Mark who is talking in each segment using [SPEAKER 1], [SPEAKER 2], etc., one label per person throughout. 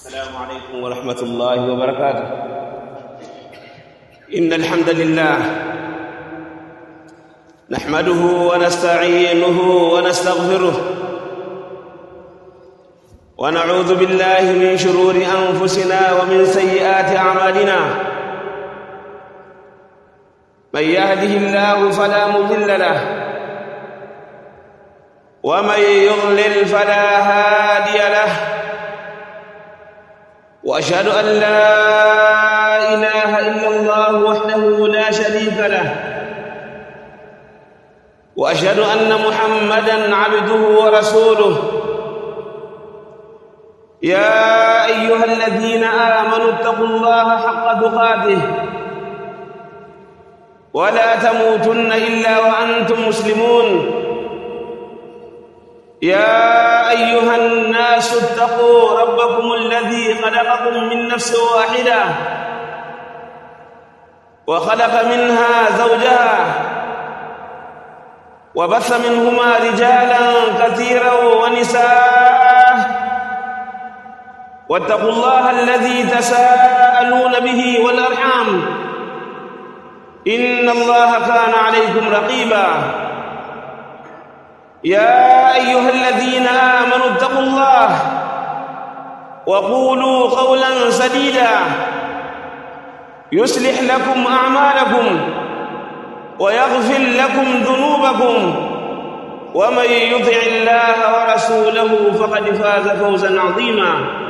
[SPEAKER 1] السلام عليكم ورحمة الله وبركاته. إن الحمد لله نحمده ونستعينه ونستغفره ونعوذ بالله من شرور أنفسنا ومن سيئات أعمالنا. من يهده الله فلا مضل له ومن يضلل فلا هادي له، وأشهد أن لا إله إلا الله وحده لا شريك له، وأشهد أن محمدًا عبده ورسوله. يا أيها الذين آمنوا اتقوا الله حق تقاته ولا تموتن إلا وأنتم مسلمون. يا أيها الناس اتقوا ربكم الذي خلقكم من نفس واحدة وخلق منها زوجها وبث منهما رجالا كثيرا ونساء، واتقوا الله الذي تساءلون به والأرحام، إن الله كان عليكم رقيبا. يا أيها الذين آمنوا اتقوا الله وقولوا قولا سديدا يصلح لكم أعمالكم ويغفر لكم ذنوبكم، ومن يطع الله ورسوله فقد فاز فوزا عظيما.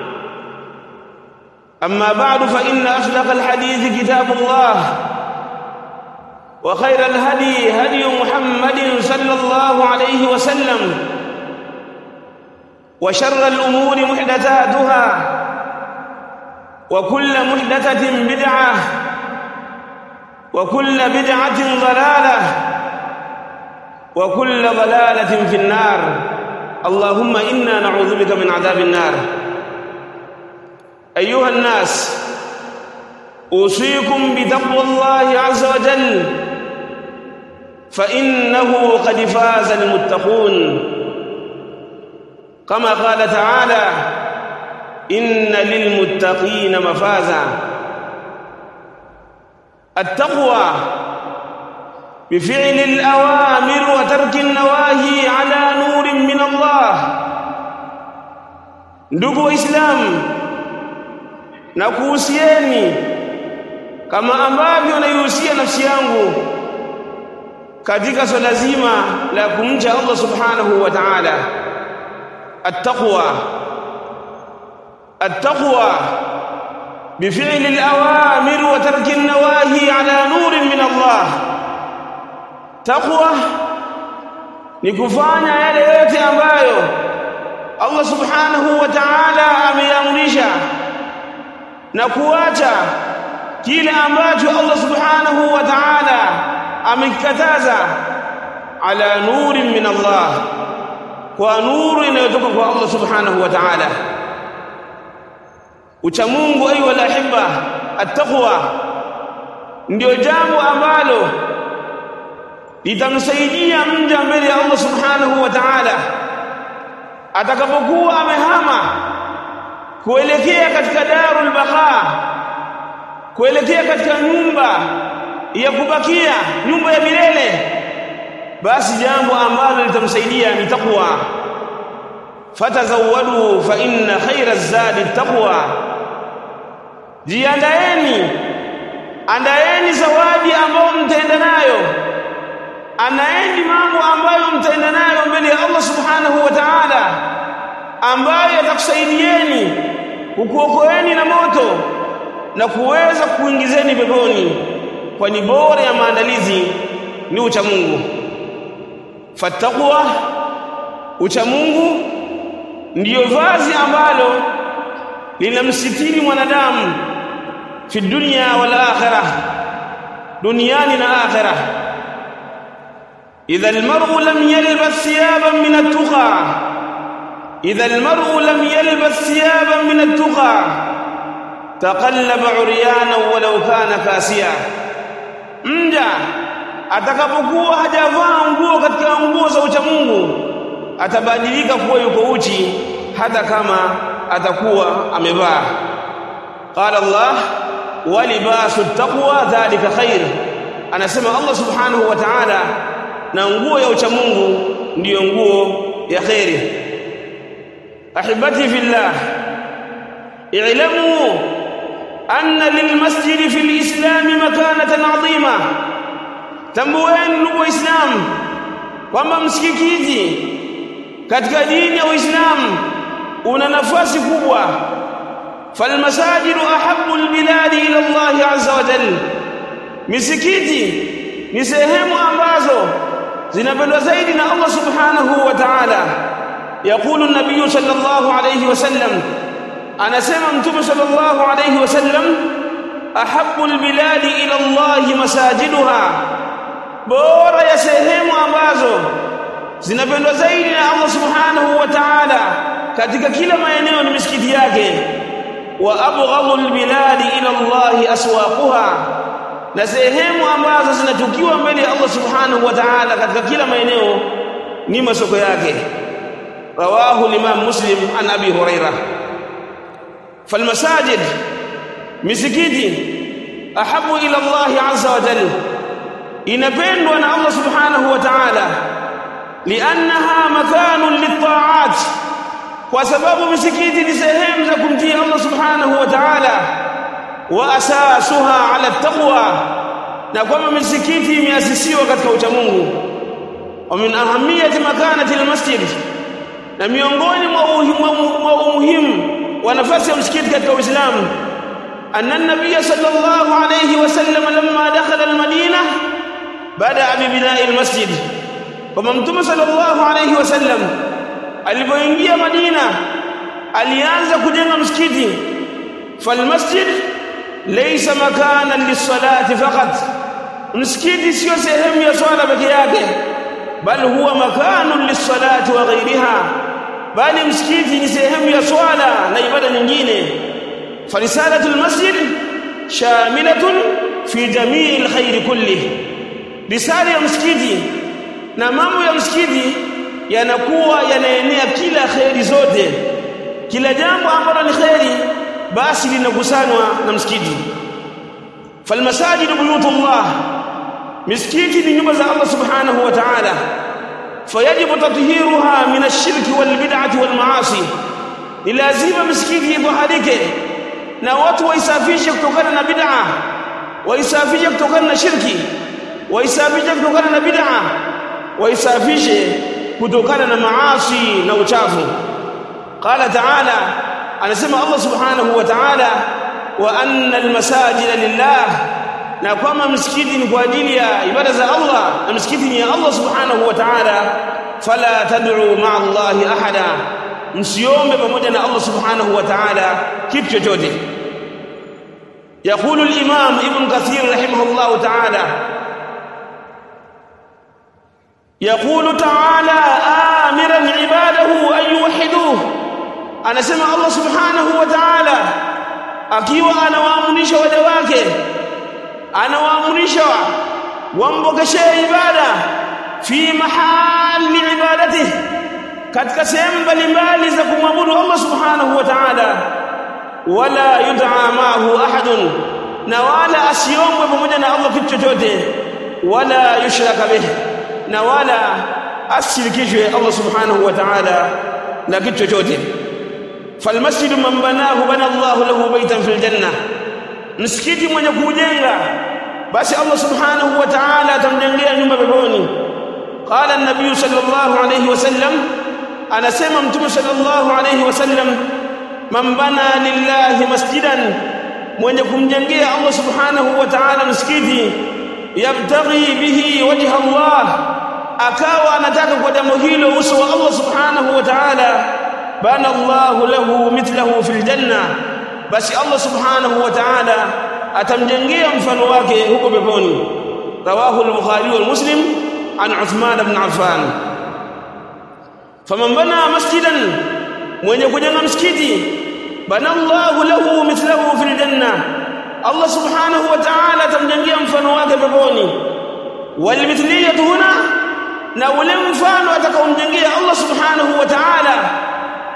[SPEAKER 1] أما بعد، فإن أصدق الحديث كتاب الله، وخير الهدي هدي محمد صلى الله عليه وسلم، وشر الأمور محدثاتها، وكل محدثة بدعة، وكل بدعة ضلالة، وكل ضلالة في النار. اللهم إنا نعوذ بك من عذاب النار. أيها الناس، أوصيكم بتقوى الله عز وجل، فإنه قد فاز المتقون، كما قال تعالى: إن للمتقين مفازا. التقوى بفعل الأوامر وترك النواهي على نور من الله. Ndugu Waislamu, nakuhusieni kama ambavyo naihusia nafsi yangu katika swala zima la kumcha Allah subhanahu wa ta'ala. التقوى بفعل الأوامر وترك النواهي على نور من الله. Taqwa ni kufanya yale yote ambayo Allah subhanahu wa ta'ala ameamrisha na kuacha kile ambacho Allah subhanahu wa ta'ala amekataza, ala nurin min Allah, kwa nuru inayotoka kwa Allah subhanahu wa ta'ala. Ucha Mungu, ayu alahibba, at-taqwa ndio jambo ambalo litamsaidia mja mbele ya Allah subhanahu wa ta'ala atakapokuwa amehama kuelekea katika darul baqa, kuelekea katika nyumba ya kubakia, nyumba ya milele. Basi jambo ambalo litamsaidia ni taqwa. Fatazawwadu fa inna khayra zadi taqwa. Andaeni zawadi ambayo mtaenda nayo, anaendi mambo ambayo mtaenda nayo mbele ya Allah subhanahu wa ta'ala, ambayo yatakusaidieni kukuokoeni na moto na kuweza kuingizeni peponi, kwani bora ya maandalizi ni ucha Mungu. Fattaqwa, ucha Mungu ndiyo vazi ambalo linamsitiri mwanadamu fi dunya wal akhirah, duniani na akhirah. إذا المرء لم يلبس ثيابا من التقى تقلب عريانا ولو كان كاسيا. Mja atakapokuwa hajavaa nguo katika nguo za ucha Mungu, atabadilika kuwa yuko uchi hata kama atakuwa amevaa. Qala Allah wa libasu taqwa dhalika khair, anasema Allah subhanahu wa ta'ala, na nguo ya ucha Mungu ndiyo nguo ya khairi. Ahibati fillah, i'lamu anna lilmasjid fil islam makanatan 'azima, tambueni ndugu waislamu kwamba msikiti katika dini ya Uislamu una nafasi kubwa. Falmasajidu ahabbu albiladi ila Allah azza wa jalla, misikiti ni sehemu ambazo zinapendwa zaidi na Allah subhanahu wa ta'ala. Yaqulu an-nabiy sallallahu alayhi wasallam, anasema mtume sallallahu alayhi wasallam, ahabbu albiladi ila Allah masajiduha, bora ya sehemu ambazo zinapendwa zaidi na Allah subhanahu wa ta'ala katika kila maeneo ni misikiti yake. Wa abghadhu albiladi ila Allah aswaquha, na sehemu ambazo zinatukiwa mbele ya Allah subhanahu wa ta'ala katika kila maeneo ni masoko yake. Rawahu al-Imam Muslim an Abi Hurairah. Falmasajid, misikiti, ahabu ila Allah azza wa jalla, inapendwa na Allah subhanahu wa ta'ala liannaha makanun lit-ta'at, kwa sababu misikiti ni sehemu za kumtii Allah subhanahu wa ta'ala. Wa asasuha ala taqwa, na kwamba misikiti imeasisiwa katika ucha Mungu. Wa min ahamiyati makanati almasjid, na miongoni mwa umuhimu wa nafasi ya msikiti katika Uislamu, anna an-nabiy sallallahu alayhi wasallam lamma dakhala al-Madina bada'a bi bina'i al-masjid, kama mtume sallallahu alayhi wasallam alipoingia Madina alianza kujenga msikiti. Falmasjid laysa makanan lis-salati faqat, msikiti sio sehemu ya swala pekee yake, bal huwa makanun lis-salati wa ghayriha, bali msikiti ni sehemu ya swala na ibada nyingine. Farisalatul masjid shamilatun fi jami'il khair kulli, risala ya msikiti na mambo ya msikiti yanakuwa yanaenea kila khairi zote. Kila jambo ambalo ni khairi basi linakusanywa na msikiti. Falmasajid buyutullah, misikiti ni nyumba za Allah subhanahu wa ta'ala. Fayajibu tathiruha min ash-shirki wal bid'ati wal ma'asi, ni lazima misikiti itoharike na watu waisafishe kutokana na bid'a, waisafishe kutokana na shirki, waisafishe kutokana na bid'a, waisafishe kutokana na maasi na uchafu. Qala ta'ala, anasema Allah subhanahu wa ta'ala, wa anna al-masajida lillah, na kwamba msikiti ni kwa ajili ya ibada za Allah, na msikiti ni ya Allah subhanahu wa ta'ala. Fala tad'u ma'a Allahi ahada, msiombe pamoja na Allah subhanahu wa ta'ala kitu chochote. Yaqulu al-Imam Ibn Kathir rahimahullah ta'ala, يقول تعالى آمرا عباده أن يوحدوه, anasema Allah subhanahu wa ta'ala akiwa anawaamrisha waja wake, anawaamrisha wambokeshe ibada fi mahali ibadatihi, katika sehemu mbalimbali za kumwabudu Allah subhanahu wa ta'ala. Wala yud'a ma'ahu ahadun, na wala asiombwe pamoja na Allah kitu chochote. Wala yushraka bihi, na wala asirikishwe Allah subhanahu wa ta'ala na kitu chochote. Falmasjidu man banahu bana Allahu lahu baytan fil janna, msikiti mwenye kujenga basi Allah subhanahu wa ta'ala atamjengea nyumba peponi. Qala an-nabiy sallallahu alayhi wasallam, anasema mtume sallallahu alayhi wasallam, man bana lillahi masjidan, mwenye kumjengea Allah subhanahu wa ta'ala msikiti, yabtaghi bihi wajha Allah, akawa anataka kwa jambo hilo uso wa Allah subhanahu wa ta'ala, bana Allahu lahu mithlahu fil janna, basi Allah subhanahu wa ta'ala atamjengea mfano wake huko peponi. Rawahu al-Bukhari wal Muslim an Uthman ibn Affan. Faman bana masjidan, mwenye kujenga msikiti, bana Allahu lahu mithlahu fil janna, Allah subhanahu wa ta'ala atamjengea mfano wake peponi. Wal mithliyatu huna, na ule mfano atakaomjengea Allah subhanahu wa ta'ala,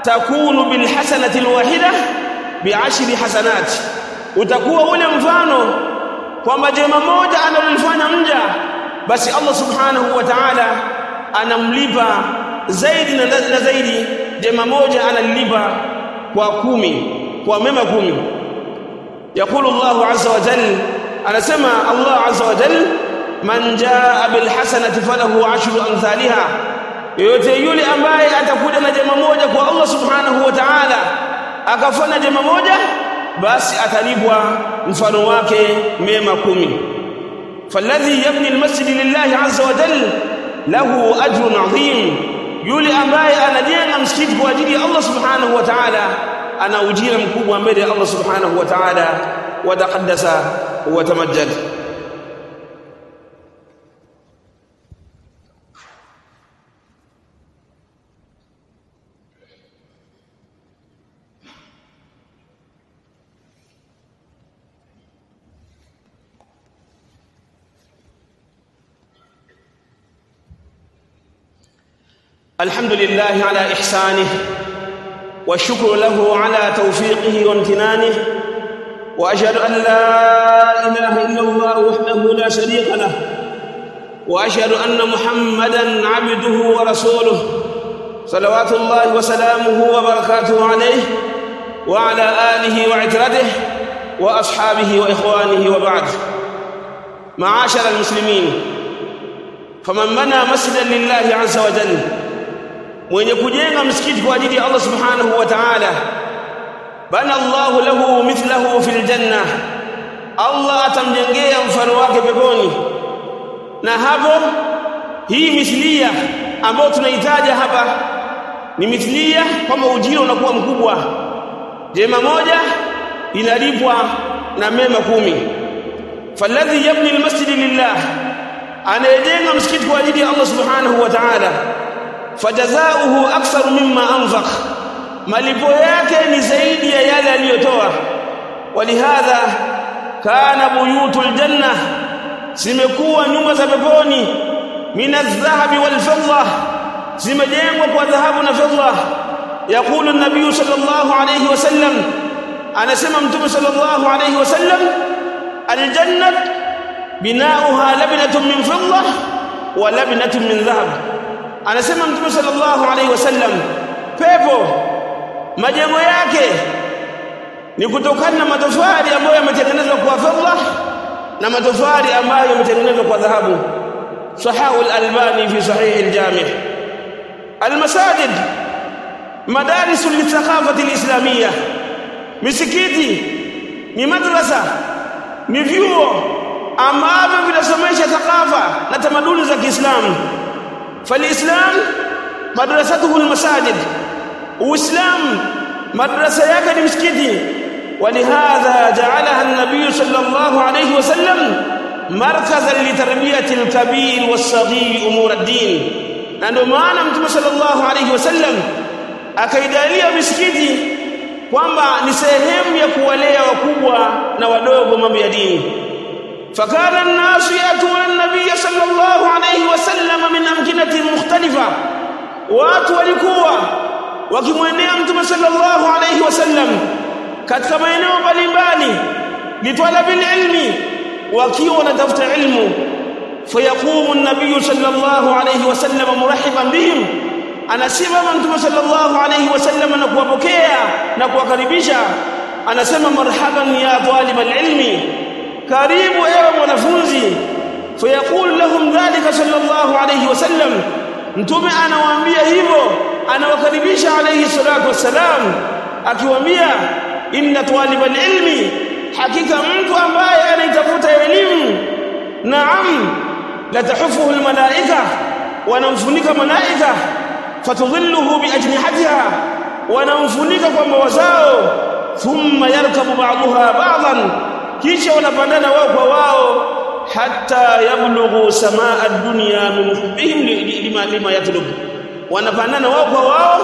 [SPEAKER 1] takunu bil hasanati alwahida bi'ashri hasanat, utakuwa ule mfano kwamba jema moja analolifanya mja basi Allah subhanahu wa ta'ala anamlipa zaidi na zaidi. Jema moja analilipa kwa 10, kwa mema 10. Yakulu Allah azza wa jalla, anasema Allah azza wa jalla, man jaa bil hasanati falahu 10 amthaliha, yote yule ambaye atakuja na jema moja kwa Allah subhanahu wa ta'ala akafanya jema moja basi atalipwa mfano wake mema 10. falladhi yabni almasjid lillahi azza wa jalla lahu ajrun adhim, yule ambaye anajenga msikiti kwa ajili ya Allah subhanahu wa ta'ala ana ujira mkubwa mbele ya Allah subhanahu wa ta'ala, wa taqaddasa wa tamajjad. الحمد لله على إحسانه والشكر له على توفيقه وامتنانه، وأشهد أن لا إله إلا الله وحده لا شريك له، وأشهد أن محمدًا عبده ورسوله صلوات الله وسلامه وبركاته عليه وعلى آله وعترته وأصحابه وإخوانه، وبعد. معاشر المسلمين، فمن بنى مسجدا لله عز وجل، mwenye kujenga msikiti kwa ajili ya Allah subhanahu wa ta'ala, bana Allahu lahu mithlahu fil janna, Allah atamjengea mfano wake peponi. Na hapo hii mithlia ambayo tunahitaji hapa ni mithlia kama ujira unakuwa mkubwa. Jema moja inalipwa na mema 10. falladhi yabni almasjid lillah, anayejenga msikiti kwa ajili ya Allah subhanahu wa ta'ala, fajazauhu akthar mimma anfaq, malipo yake ni zaidi ya yale aliyotoa. Walihadha kana buyutul janna, zimekuwa nyumba za peponi, min adh-dhahabi wal fidda, zimejengwa kwa dhahabu na fedha. Yaqulu an-nabiy sallallahu alayhi wasallam, anasema mtume sallallahu alayhi wasallam, al-jannat binauha labnatun min fidda wa labnatun min dhahab. Anasema mtume sallallahu alayhi wasallam, pepo majengo yake ni kutokana na matofali ambayo yametengenezwa kwa fedha na matofali ambayo yametengenezwa kwa dhahabu. Sahahu al-Albani fi sahih al-Jami'. Al-masajid madarisul lithaqafati al-islamiyya, misikiti ni madrasa, ni vyuo ambavyo vinasomesha thaqafa na tamaduni za Kiislamu. فالإسلام مدرسته المساجد، والإسلام مدرسة yake ni msikiti. ولهذا جعلها النبي صلى الله عليه وسلم مركزا لتربية الكبير والصغير أمور الدين. ndio maana mtume sallallahu alayhi wasallam akaidalia misikiti kwamba ni sehemu ya kuwalea wakubwa na wadogo mambo ya dini. فكان الناس يأتون النبي صلى الله عليه وسلم من أمكنة مختلفة، watu walikuwa wakimwendea mtume sallallahu alayhi wasallam katika maeneo mbalimbali, litwalabil ilmi, wakiwa wanatafuta ilmu. fayaqumu an-nabiy sallallahu alayhi wasallam murahiban bihim, anasimama mtume sallallahu alayhi wasallam na kuwapokea na kuwakaribisha, anasema marhaban ya talibal ilmi, karibu ewe mwanafunzi. fayaqulu lahum dhalika sallallahu alayhi wasallam, mtume anawaambia hivyo, anawakaribisha alayhi salatu wassalam, akiwaambia inna talibal ilmi, hakika mtu ambaye anaitafuta elimu, naam, la tahufuhu almalaika, wanamfunika malaika, fatudhilluhu biajnihatiha, wanamfunika kwa mbawa zao, thumma yarkabu ba'daha ba'dan, kisha wanapandana wao kwa wao, hatta yablughu samaa ad-dunya min hubbihim lima yatlub, wanapandana wao kwa wao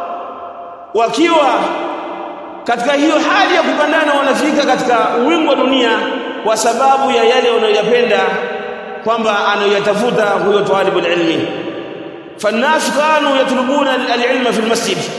[SPEAKER 1] wakiwa katika hiyo hali ya kupandana, wanafika katika uwingu wa dunia kwa sababu ya yale wanayoyapenda, kwamba anayoyatafuta huyo talibul ilmi. فالناس كانوا يطلبون العلم في المسجد،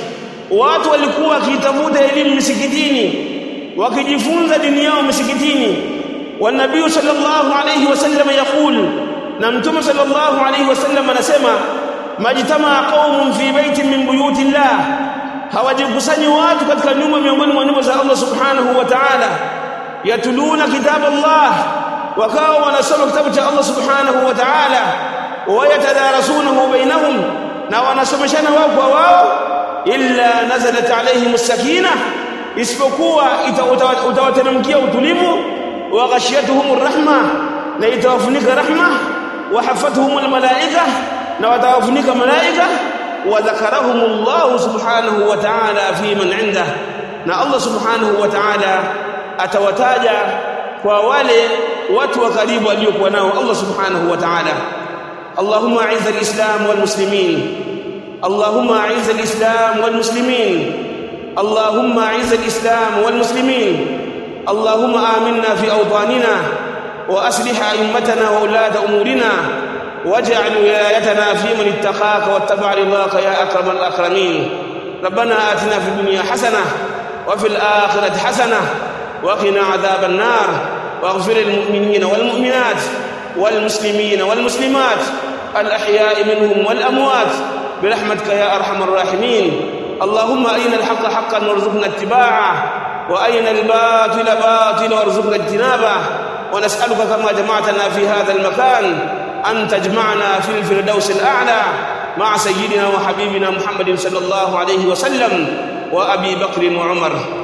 [SPEAKER 1] watu walikuwa wakitafuta elimu misikitini wakijifunza dini yao misikitini. Wa nabii sallallahu alayhi wasallam yaqul, na mtume sallallahu alayhi wasallam anasema, majtamaa qaumun fi baitin min buyuti llah, hawajikusanya watu katika nyumba miongoni mwa nyumba za Allah subhanahu wa ta'ala, yatuluna kitab Allah, wakawa wanasoma kitabu cha Allah subhanahu wa ta'ala, wa yatadarasunahu bainahum, na wanasomeshana wao kwa wao, illa nazalat alayhim as-sakinah, isipokuwa utawateremkia utulivu, wa ghashiyatuhum ar-rahma, na itawafunika rahma, wa hafatuhum al-malaika, na watawafunika malaika, wa dhakarahum Allah subhanahu wa ta'ala fi man 'indah, na Allah subhanahu wa ta'ala atawataja kwa wale watu wa karibu waliokuwa nao Allah subhanahu wa ta'ala. Allahumma a'izz al-islam wal muslimin, Allahumma a'izz al-islam wal muslimin, Allahumma a'izz al-islam wal muslimin, Allahumma aminna fi awtanina wa aslih a'immatana wa ulata umurina waj'al wilayatana fi man ittaqaka wattaba'a ridaka ya akramal akramin. Rabbana atina fid dunya hasanah wa fil akhirati hasanah wa qina 'adhaban nar waghfir lil mu'minina wal mu'minat wal muslimina wal muslimat al ahya'i minhum wal amwat birahmatika ya arhamar rahimin. Allahumma arina al haqqa haqqan warzuqna ittiba'ah wa arina al batila batilan warzuqna ijtinabah, wa nas'aluka kama jama'tana fi hadha al makan أن تجمعنا في الفردوس الأعلى مع سيدنا وحبيبنا محمد صلى الله عليه وسلم وأبي بكر وعمر.